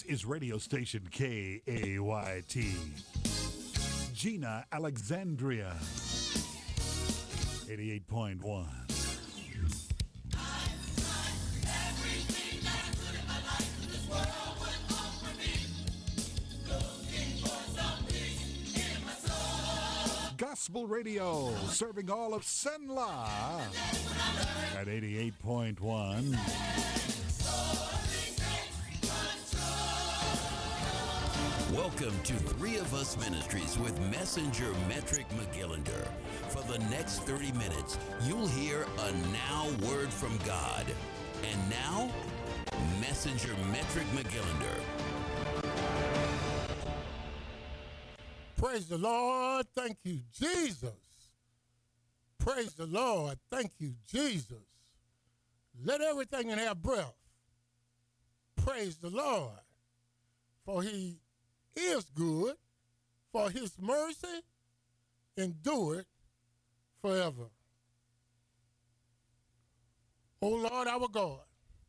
is radio station KAYT. Gina, Alexandria, 88.1. Gospel Radio, serving all of Senla at 88.1. Welcome to Three of Us Ministries with Messenger Metric McGillender. For the next 30 minutes, you'll hear a now word from God. And now, Messenger Metric McGillender. Praise the Lord. Thank you, Jesus. Praise the Lord. Thank you, Jesus. Let everything that have breath praise the Lord. For he is good, for his mercy endureth forever. O Lord our God,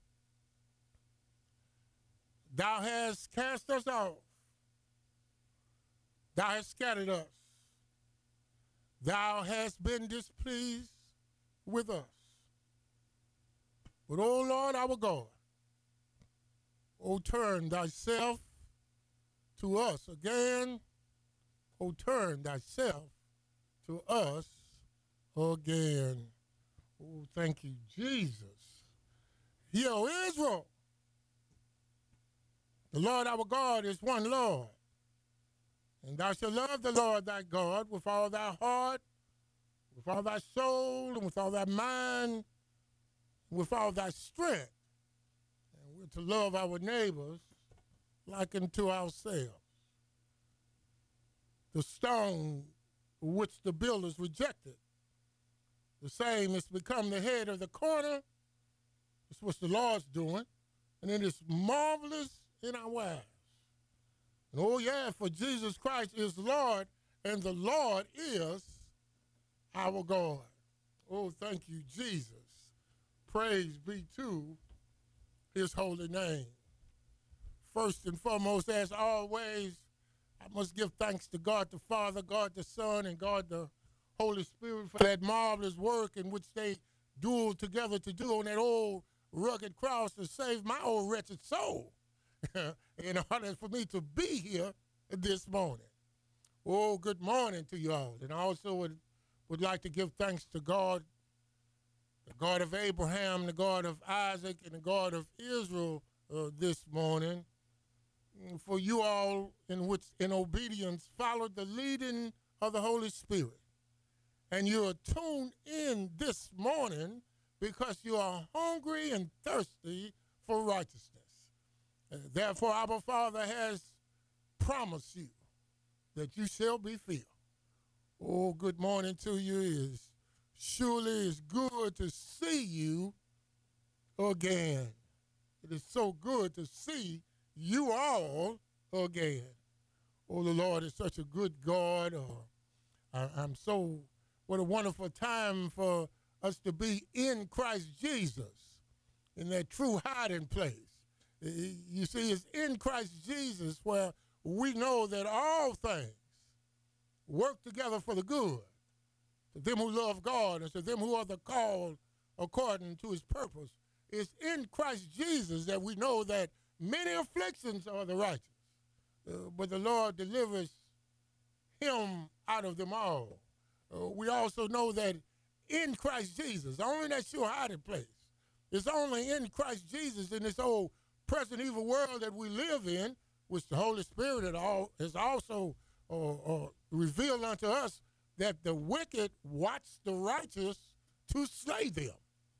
thou hast cast us off. Thou hast scattered us. Thou hast been displeased with us. But, O Lord our God, O turn thyself to us again. O turn thyself to us again. Oh, thank you, Jesus. Hear, O Israel, the Lord our God is one Lord. And thou shalt love the Lord thy God with all thy heart, with all thy soul, and with all thy mind, and with all thy strength. And we're to love our neighbors like unto ourselves. The stone which the builders rejected, the same has become the head of the corner. It's what the Lord's doing, and it is marvelous in our eyes. And oh yeah, for Jesus Christ is Lord, and the Lord is our God. Oh, thank you, Jesus. Praise be to his holy name. First and foremost, as always, I must give thanks to God the Father, God the Son, and God the Holy Spirit for that marvelous work in which they dueled together to do on that old rugged cross to save my old wretched soul in order for me to be here this morning. Oh, good morning to you all. And I also would like to give thanks to God, the God of Abraham, the God of Isaac, and the God of Israel this morning, for you all in obedience followed the leading of the Holy Spirit. And you are tuned in this morning because you are hungry and thirsty for righteousness. Therefore, our Father has promised you that you shall be filled. Oh, good morning to you. Surely it's good to see you again. It is so good to see you all again. Oh, the Lord is such a good God. What a wonderful time for us to be in Christ Jesus, in that true hiding place. You see, it's in Christ Jesus where we know that all things work together for the good, to them who love God and to them who are the called according to his purpose. It's in Christ Jesus that we know that many afflictions are the righteous, but the Lord delivers him out of them all. We also know that in Christ Jesus, only that sure hiding place, it's only in Christ Jesus in this old present evil world that we live in, which the Holy Spirit has also revealed unto us that the wicked watch the righteous to slay them.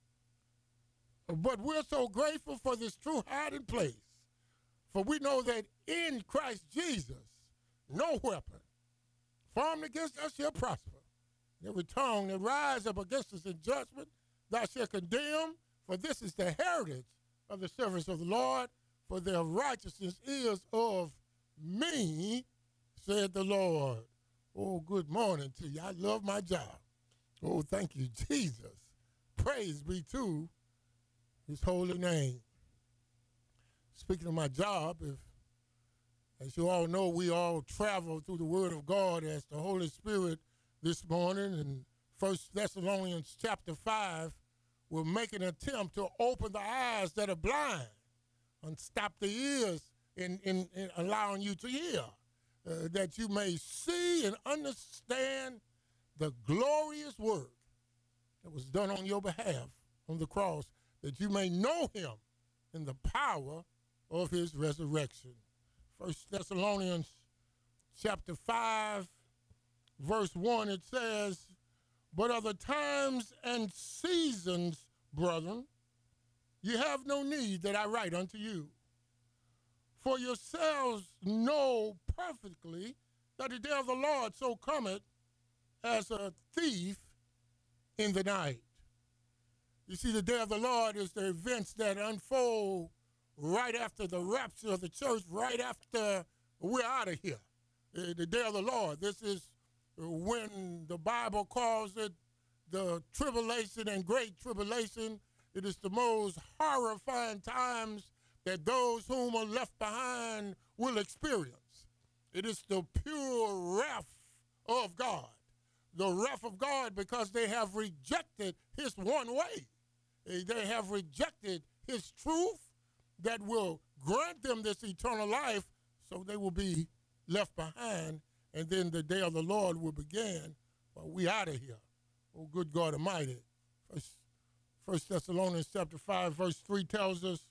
But we're so grateful for this true hiding place, for we know that in Christ Jesus, no weapon formed against us shall prosper. Every tongue that rise up against us in judgment, thou shalt condemn, for this is the heritage of the servants of the Lord, for their righteousness is of me, said the Lord. Oh, good morning to you. I love my job. Oh, thank you, Jesus. Praise be to his holy name. Speaking of my job, if As you all know, we all travel through the Word of God as the Holy Spirit this morning. In 1 Thessalonians chapter 5, will make an attempt to open the eyes that are blind and stop the ears in allowing you to hear, that you may see and understand the glorious work that was done on your behalf on the cross, that you may know him in the power of his resurrection. 1 Thessalonians chapter 5, verse 1, it says, "But other times and seasons, brethren, ye have no need that I write unto you. For yourselves know perfectly that the day of the Lord so cometh as a thief in the night." You see, the day of the Lord is the events that unfold right after the rapture of the church, right after we're out of here. The day of the Lord. This is when the Bible calls it the tribulation and great tribulation. It is the most horrifying times that those whom are left behind will experience. It is the pure wrath of God. The wrath of God because they have rejected his one way. They have rejected his truth that will grant them this eternal life, so they will be left behind, and then the day of the Lord will begin. Well, we out of here. Oh, good God Almighty. First Thessalonians chapter 5, verse 3 tells us,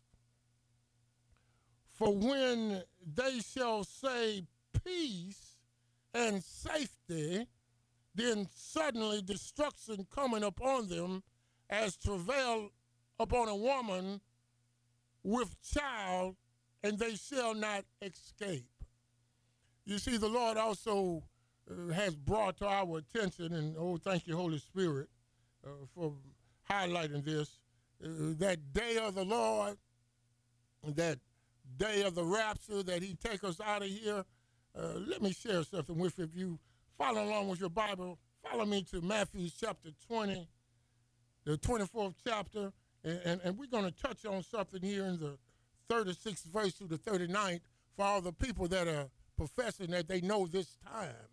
"For when they shall say peace and safety, then suddenly destruction coming upon them as travail upon a woman with child, and they shall not escape." You see, the Lord also has brought to our attention, and oh, thank you, Holy Spirit, for highlighting this, that day of the Lord, that day of the rapture, that he take us out of here. Let me share something with you. If you follow along with your Bible, follow me to Matthew chapter 20, the 24th chapter, and we're going to touch on something here in the 36th verse through the 39th for all the people that are professing that they know this time.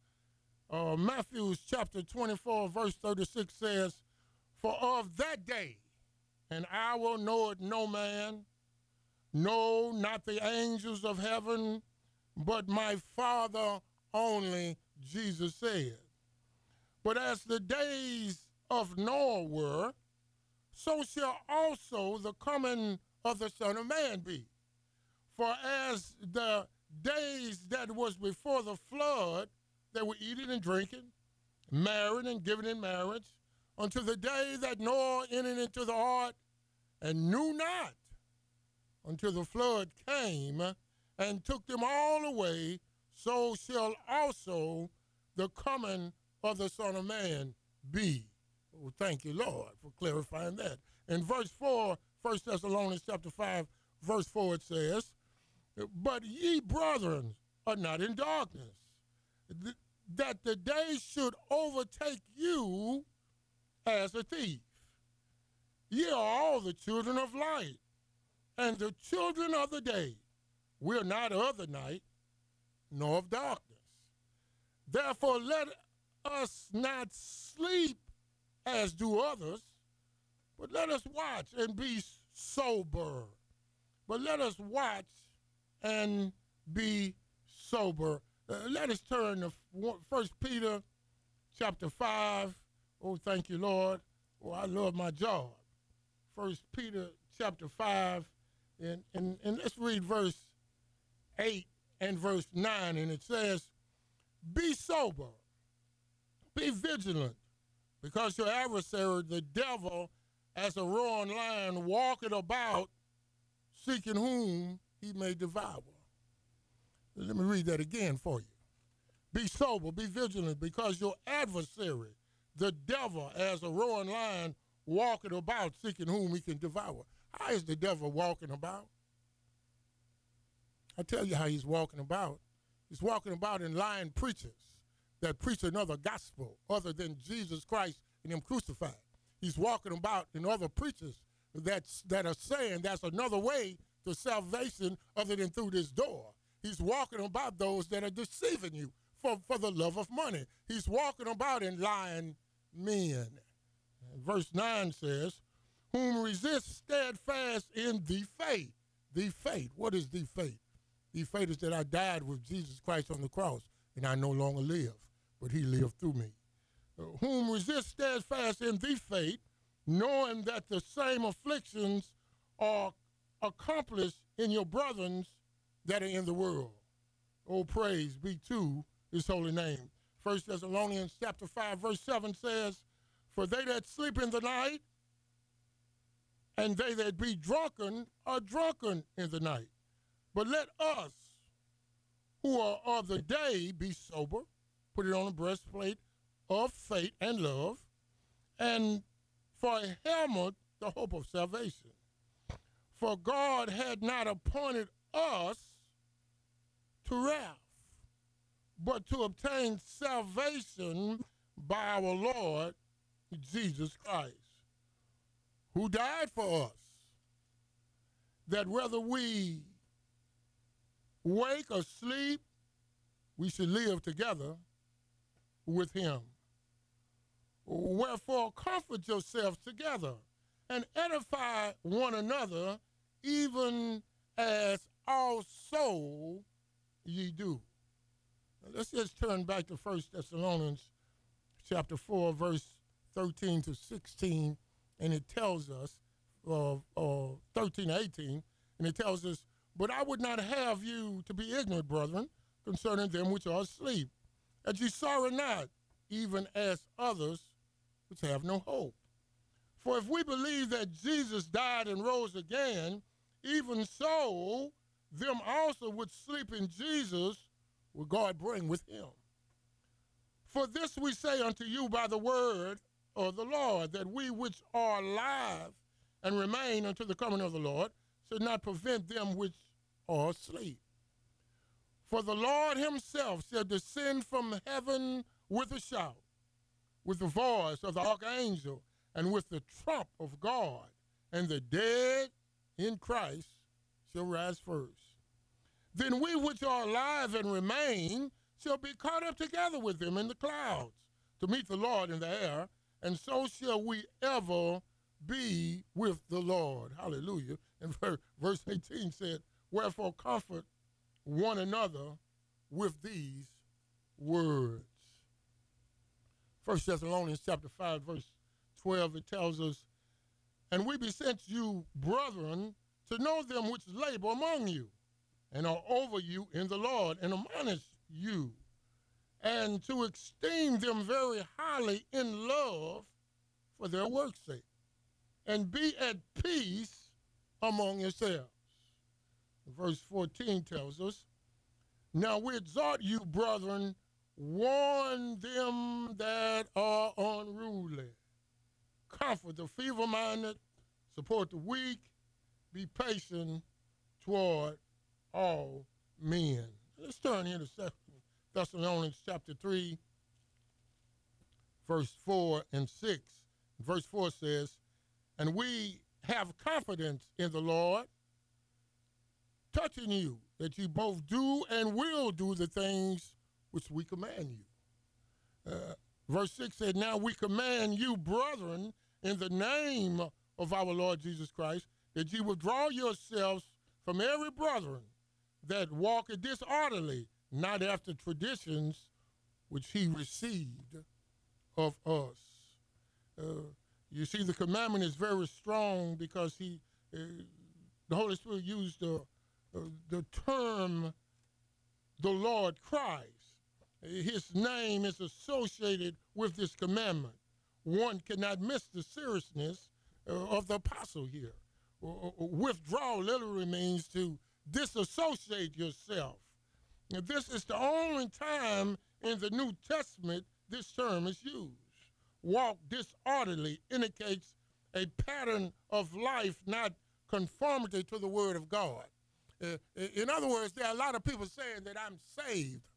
Matthew chapter 24, verse 36 says, "For of that day and hour knoweth no man, no, not the angels of heaven, but my Father only," Jesus said. "But as the days of Noah were, so shall also the coming of the Son of Man be. For as the days that was before the flood, they were eating and drinking, marrying and giving in marriage, until the day that Noah entered into the ark, and knew not until the flood came and took them all away, so shall also the coming of the Son of Man be." Oh, thank you, Lord, for clarifying that. In verse 4, 1 Thessalonians chapter 5, verse 4, it says, "But ye, brethren, are not in darkness, that the day should overtake you as a thief. Ye are all the children of light, and the children of the day. We are not of the night, nor of darkness. Therefore let us not sleep as do others, but let us watch and be sober." But let us watch and be sober. Let us turn to 1 Peter chapter 5. Oh, thank you, Lord. Oh, I love my job. 1 Peter chapter 5, and let's read verse 8 and verse 9, and it says, "Be sober, be vigilant, because your adversary, the devil, as a roaring lion, walketh about, seeking whom he may devour." Let me read that again for you. "Be sober, be vigilant, because your adversary, the devil, as a roaring lion, walketh about, seeking whom he can devour." How is the devil walking about? I tell you how he's walking about. He's walking about in lying preachers that preach another gospel other than Jesus Christ and him crucified. He's walking about in other preachers that are saying that's another way to salvation other than through this door. He's walking about those that are deceiving you for the love of money. He's walking about in lying men. Verse 9 says, whom resist steadfast in the faith. The faith. What is the faith? The faith is that I died with Jesus Christ on the cross, and I no longer live, but he lived through me. Whom resist steadfast in the faith, knowing that the same afflictions are accomplished in your brethren that are in the world. Oh, praise be to his holy name. 1 Thessalonians chapter 5, verse 7 says, for they that sleep in the night and they that be drunken are drunken in the night. But let us who are of the day be sober, put it on the breastplate of faith and love, and for a helmet, the hope of salvation. For God had not appointed us to wrath, but to obtain salvation by our Lord Jesus Christ, who died for us, that whether we wake or sleep, we should live together with him. Wherefore, comfort yourselves together and edify one another, even as also ye do. Now, let's just turn back to 1 Thessalonians chapter 4, verse 13 to 16, and it tells us, 13 to 18, and it tells us, but I would not have you to be ignorant, brethren, concerning them which are asleep, that ye sorrow not, even as others which have no hope. For if we believe that Jesus died and rose again, even so, them also which sleep in Jesus will God bring with him. For this we say unto you by the word of the Lord, that we which are alive and remain unto the coming of the Lord should not prevent them which are asleep. For the Lord himself shall descend from heaven with a shout, with the voice of the archangel, and with the trump of God, and the dead in Christ shall rise first. Then we which are alive and remain shall be caught up together with them in the clouds to meet the Lord in the air, and so shall we ever be with the Lord. Hallelujah. And verse 18 said, wherefore comfort one another with these words. 1 Thessalonians chapter 5, verse 12, it tells us, and we beseech you, brethren, to know them which labor among you, and are over you in the Lord, and admonish you, and to esteem them very highly in love for their work's sake, and be at peace among yourselves. Verse 14 tells us, now we exhort you, brethren, warn them that are unruly, comfort the feeble-minded, support the weak, be patient toward all men. Let's turn here to 2 Thessalonians chapter 3, verse 4 and 6. Verse 4 says, and we have confidence in the Lord, touching you, that you both do and will do the things which we command you. Verse 6 said, now we command you, brethren, in the name of our Lord Jesus Christ, that ye withdraw yourselves from every brethren that walketh disorderly, not after traditions which he received of us. You see, the commandment is very strong because the Holy Spirit used the term the Lord Christ. His name is associated with this commandment. One cannot miss the seriousness of the apostle here. Withdraw literally means to disassociate yourself. Now, this is the only time in the New Testament this term is used. Walk disorderly indicates a pattern of life, not conformity to the word of God. In other words, there are a lot of people saying that I'm saved,